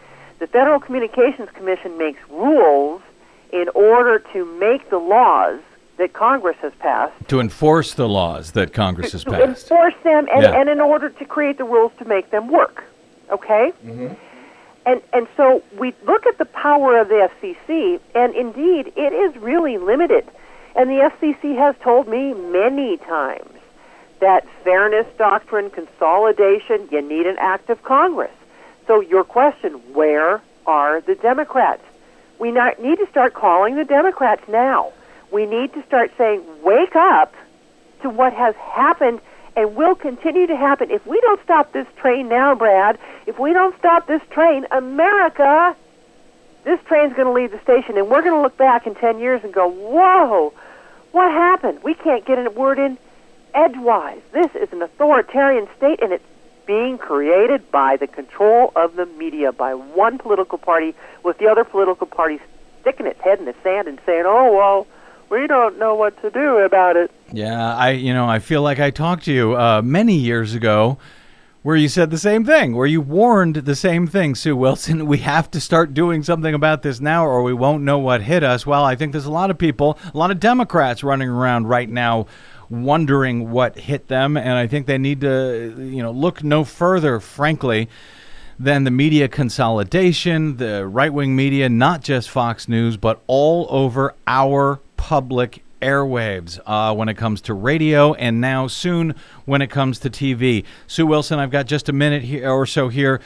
The Federal Communications Commission makes rules in order to make the laws that Congress has passed. To enforce the laws that Congress has passed. To enforce them and in order to create the rules to make them work. Okay? Mm-hmm. And so we look at the power of the FCC, and indeed, it is really limited. And the FCC has told me many times that fairness doctrine, consolidation, you need an act of Congress. So your question, where are the Democrats? We need to start calling the Democrats now. We need to start saying, wake up to what has happened and will continue to happen. If we don't stop this train now, Brad, if we don't stop this train, America, this train's going to leave the station, and we're going to look back in 10 years and go, whoa, what happened? We can't get a word in edgewise. This is an authoritarian state, and it's being created by the control of the media, by one political party, with the other political party sticking its head in the sand and saying, oh, well, we don't know what to do about it. Yeah, I feel like I talked to you many years ago where you said the same thing, where you warned the same thing, Sue Wilson. We have to start doing something about this now or we won't know what hit us. Well, I think there's a lot of people, a lot of Democrats running around right now wondering what hit them, and I think they need to, look no further, frankly, than the media consolidation, the right-wing media, not just Fox News, but all over our public airwaves when it comes to radio, and now soon when it comes to TV. Sue Wilson, I've got just a minute here or so here.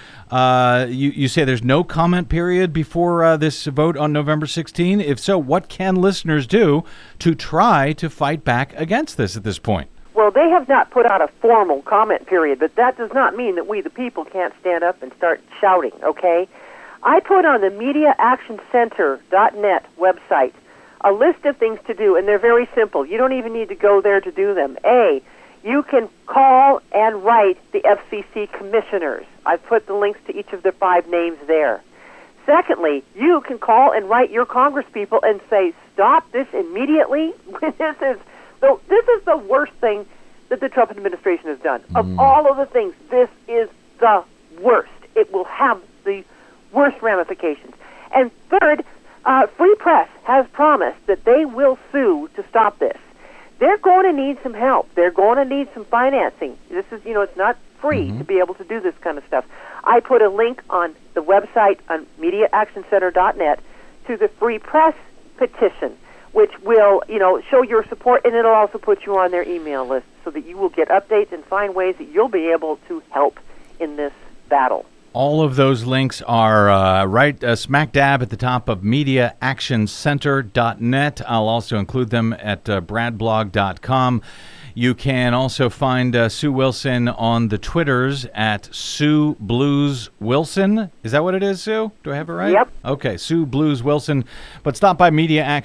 You say there's no comment period before this vote on November 16. If so, what can listeners do to try to fight back against this at this point? Well, they have not put out a formal comment period, but that does not mean that we, the people, can't stand up and start shouting, okay? I put on the MediaActionCenter.net website a list of things to do, and they're very simple. You don't even need to go there to do them. A, you can call and write the FCC commissioners. I've put the links to each of the 5 names there. Secondly, you can call and write your congresspeople and say, stop this immediately. This is the worst thing that the Trump administration has done. Of all of the things, this is the worst. It will have the worst ramifications. And third, Free Press has promised that they will sue to stop this. They're going to need some help. They're going to need some financing. This is, it's not free to be able to do this kind of stuff. I put a link on the website on MediaActionCenter.net to the Free Press petition, which will, show your support, and it'll also put you on their email list so that you will get updates and find ways that you'll be able to help in this battle. All of those links are right smack dab at the top of MediaActionCenter.net. I'll also include them at bradblog.com. You can also find Sue Wilson on the Twitters at Sue Blues Wilson. Is that what it is, Sue? Do I have it right? Yep. Okay, Sue Blues Wilson. But stop by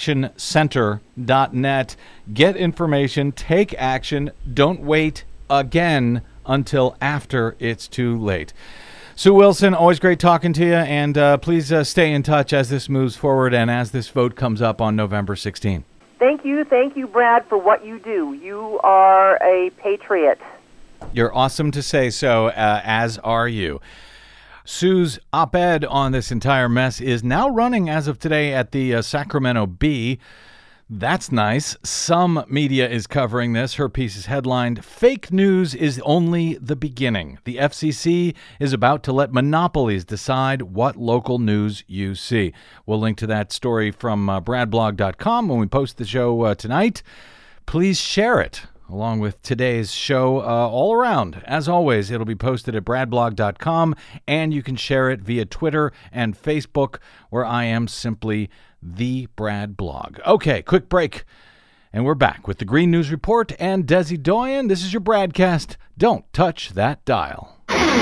MediaActionCenter.net. Get information. Take action. Don't wait again until after it's too late. Sue Wilson, always great talking to you, and please stay in touch as this moves forward and as this vote comes up on November 16. Thank you, Brad, for what you do. You are a patriot. You're awesome to say so, as are you. Sue's op-ed on this entire mess is now running as of today at the Sacramento Bee. That's nice. Some media is covering this. Her piece is headlined, "Fake News is Only the Beginning. The FCC is about to let monopolies decide what local news you see." We'll link to that story from bradblog.com when we post the show tonight. Please share it along with today's show all around. As always, it'll be posted at bradblog.com, and you can share it via Twitter and Facebook, where I am simply The Brad Blog. Okay, quick break, and we're back with the Green News Report and Desi Doyen. This is your Bradcast. Don't touch that dial.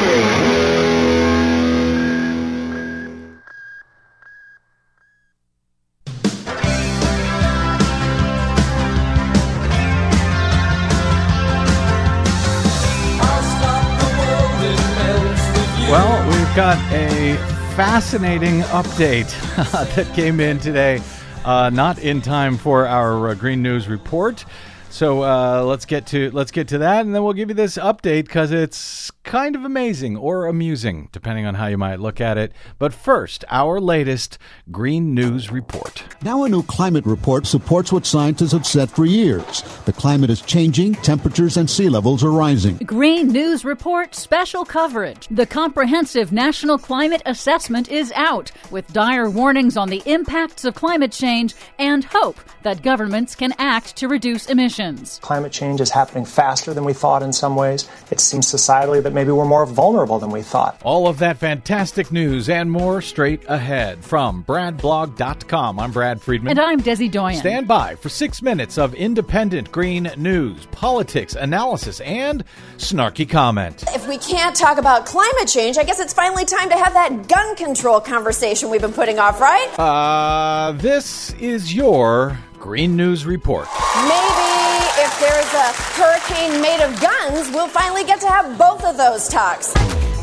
Well, we've got a fascinating update that came in today, not in time for our Green News Report. So let's get to that, and then we'll give you this update because it's kind of amazing or amusing, depending on how you might look at it. But first, our latest Green News Report. Now a new climate report supports what scientists have said for years. The climate is changing, temperatures and sea levels are rising. Green News Report special coverage. The comprehensive National Climate Assessment is out, with dire warnings on the impacts of climate change and hope that governments can act to reduce emissions. Climate change is happening faster than we thought in some ways. It seems societally that maybe we're more vulnerable than we thought. All of that fantastic news and more straight ahead from BradBlog.com. I'm Brad Friedman. And I'm Desi Doyen. Stand by for 6 minutes of independent green news, politics, analysis, and snarky comment. If we can't talk about climate change, I guess it's finally time to have that gun control conversation we've been putting off, right? This is your Green News Report. Maybe if there's a hurricane made of guns, we'll finally get to have both of those talks.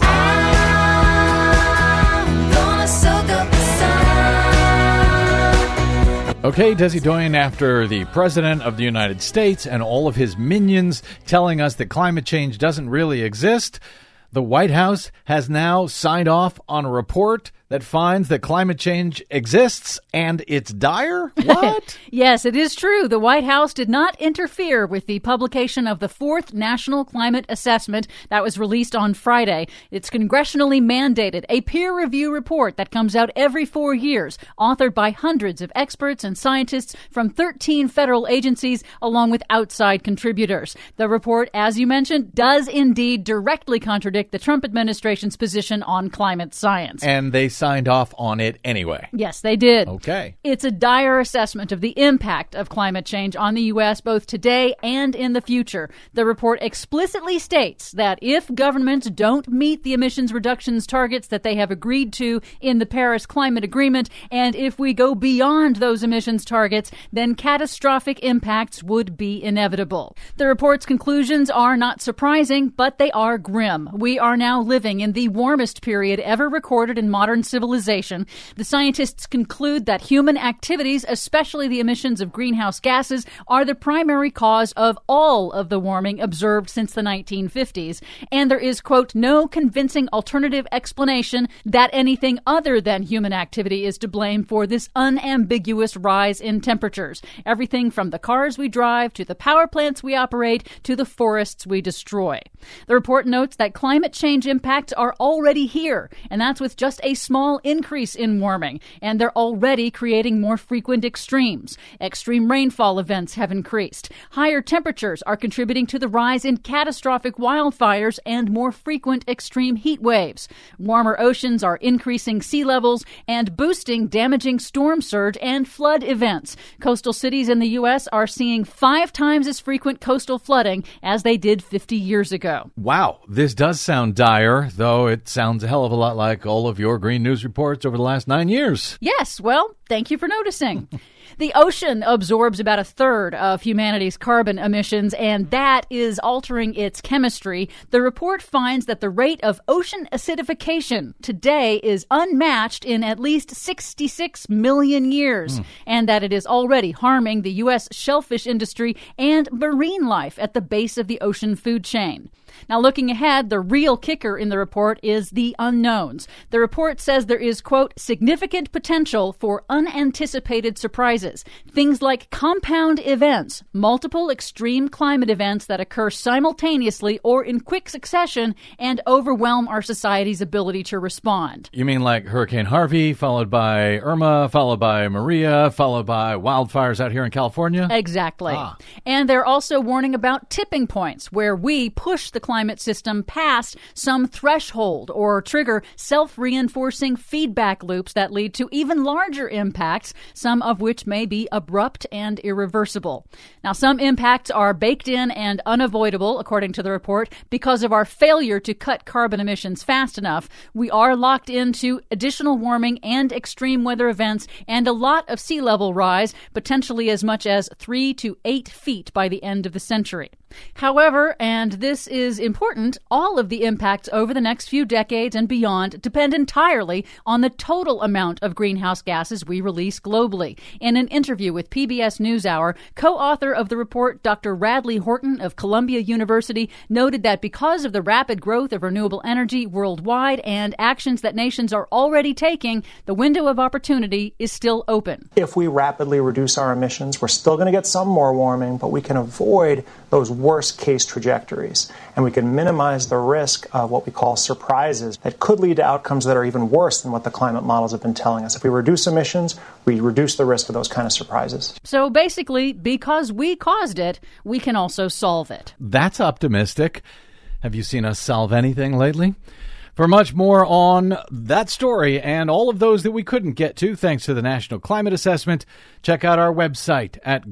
Okay, Desi Doyen, after the President of the United States and all of his minions telling us that climate change doesn't really exist, the White House has now signed off on a report that finds that climate change exists and it's dire? What? Yes, it is true. The White House did not interfere with the publication of the fourth National Climate Assessment that was released on Friday. It's congressionally mandated, a peer review report that comes out every 4 years, authored by hundreds of experts and scientists from 13 federal agencies, along with outside contributors. The report, as you mentioned, does indeed directly contradict the Trump administration's position on climate science. And they signed off on it anyway. Yes, they did. Okay. It's a dire assessment of the impact of climate change on the U.S. both today and in the future. The report explicitly states that if governments don't meet the emissions reductions targets that they have agreed to in the Paris Climate Agreement, and if we go beyond those emissions targets, then catastrophic impacts would be inevitable. The report's conclusions are not surprising, but they are grim. We are now living in the warmest period ever recorded in modern civilization. The scientists conclude that human activities, especially the emissions of greenhouse gases, are the primary cause of all of the warming observed since the 1950s. And there is, quote, no convincing alternative explanation that anything other than human activity is to blame for this unambiguous rise in temperatures. Everything from the cars we drive to the power plants we operate to the forests we destroy. The report notes that climate change impacts are already here, and that's with just a small increase in warming, and they're already creating more frequent extremes. Extreme rainfall events have increased. Higher temperatures are contributing to the rise in catastrophic wildfires and more frequent extreme heat waves. Warmer oceans are increasing sea levels and boosting damaging storm surge and flood events. Coastal cities in the U.S. are seeing 5 times as frequent coastal flooding as they did 50 years ago. Wow, this does sound dire, though it sounds a hell of a lot like all of your Green News reports over the last 9 years. Yes, well, thank you for noticing. The ocean absorbs about a third of humanity's carbon emissions, and that is altering its chemistry. The report finds that the rate of ocean acidification today is unmatched in at least 66 million years, and that it is already harming the U.S. shellfish industry and marine life at the base of the ocean food chain. Now, looking ahead, the real kicker in the report is the unknowns. The report says there is, quote, significant potential for unanticipated surprises. Things like compound events, multiple extreme climate events that occur simultaneously or in quick succession and overwhelm our society's ability to respond. You mean like Hurricane Harvey, followed by Irma, followed by Maria, followed by wildfires out here in California? Exactly. And they're also warning about tipping points where we push the climate system past some threshold or trigger self-reinforcing feedback loops that lead to even larger impacts, some of which may be abrupt and irreversible. Now, some impacts are baked in and unavoidable, according to the report, because of our failure to cut carbon emissions fast enough. We are locked into additional warming and extreme weather events and a lot of sea level rise, potentially as much as 3 to 8 feet by the end of the century. However, and this is important, all of the impacts over the next few decades and beyond depend entirely on the total amount of greenhouse gases we release globally. In an interview with PBS NewsHour, co-author of the report, Dr. Radley Horton of Columbia University, noted that because of the rapid growth of renewable energy worldwide and actions that nations are already taking, the window of opportunity is still open. If we rapidly reduce our emissions, we're still going to get some more warming, but we can avoid those worst-case trajectories, and we can minimize the risk of what we call surprises that could lead to outcomes that are even worse than what the climate models have been telling us. If we reduce emissions, we reduce the risk of those kind of surprises. So basically, because we caused it, we can also solve it. That's optimistic. Have you seen us solve anything lately? For much more on that story and all of those that we couldn't get to thanks to the National Climate Assessment, check out our website at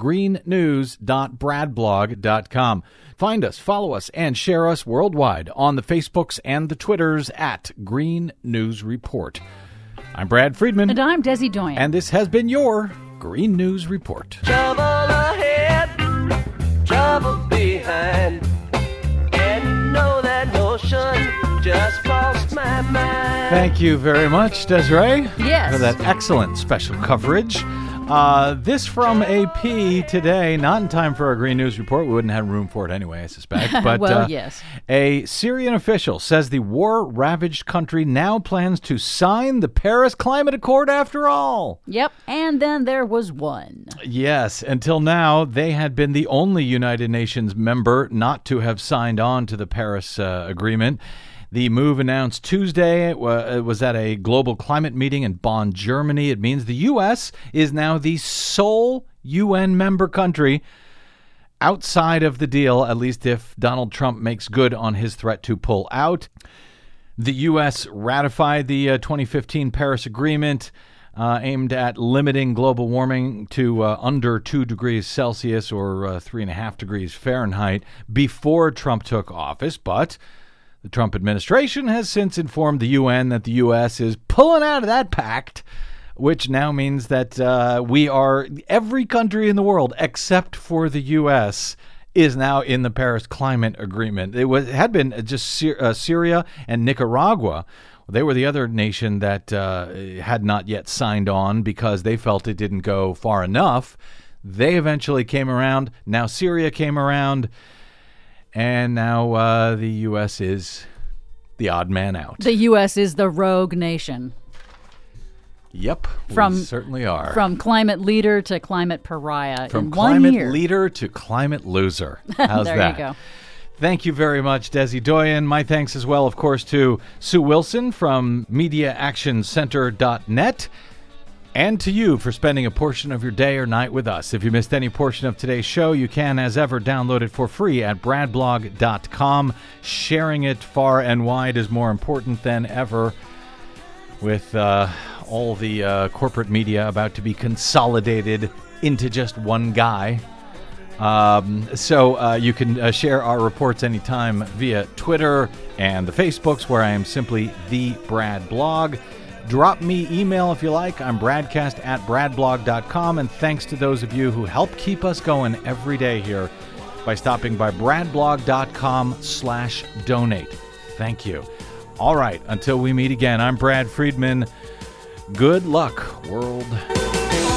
greennews.bradblog.com. Find us, follow us, and share us worldwide on the Facebooks and the Twitters at Green News Report. I'm Brad Friedman. And I'm Desi Doyen. And this has been your Green News Report. Trouble ahead, trouble behind, and know that notion just crossed my mind. Thank you very much, Desiree. Yes. For that excellent special coverage. This from AP today, not in time for our Green News Report. We wouldn't have room for it anyway, I suspect. But well, yes. A Syrian official says the war-ravaged country now plans to sign the Paris Climate Accord after all. Yep, and then there was one. Yes, until now, they had been the only United Nations member not to have signed on to the Paris Agreement. The move announced Tuesday was at a global climate meeting in Bonn, Germany. It means the U.S. is now the sole UN member country outside of the deal, at least if Donald Trump makes good on his threat to pull out. The U.S. ratified the 2015 Paris Agreement aimed at limiting global warming to under 2 degrees Celsius or 3.5 degrees Fahrenheit before Trump took office, but the Trump administration has since informed the UN that the U.S. is pulling out of that pact, which now means that every country in the world except for the U.S. is now in the Paris Climate Agreement. It had been just Syria and Nicaragua. They were the other nation that had not yet signed on because they felt it didn't go far enough. They eventually came around. Now Syria came around. And now the U.S. is the odd man out. The U.S. is the rogue nation. Yep, we certainly are. From climate leader to climate pariah From in 1 year. climate leader to climate loser. How's there that? You go. Thank you very much, Desi Doyen. My thanks as well, of course, to Sue Wilson from MediaActionCenter.net. And to you for spending a portion of your day or night with us. If you missed any portion of today's show, you can, as ever, download it for free at bradblog.com. Sharing it far and wide is more important than ever with all the corporate media about to be consolidated into just one guy. So you can share our reports anytime via Twitter and the Facebooks, where I am simply The Brad Blog. Drop me email if you like. I'm bradcast@bradblog.com. And thanks to those of you who help keep us going every day here by stopping by bradblog.com/donate. Thank you. All right, until we meet again, I'm Brad Friedman. Good luck, world.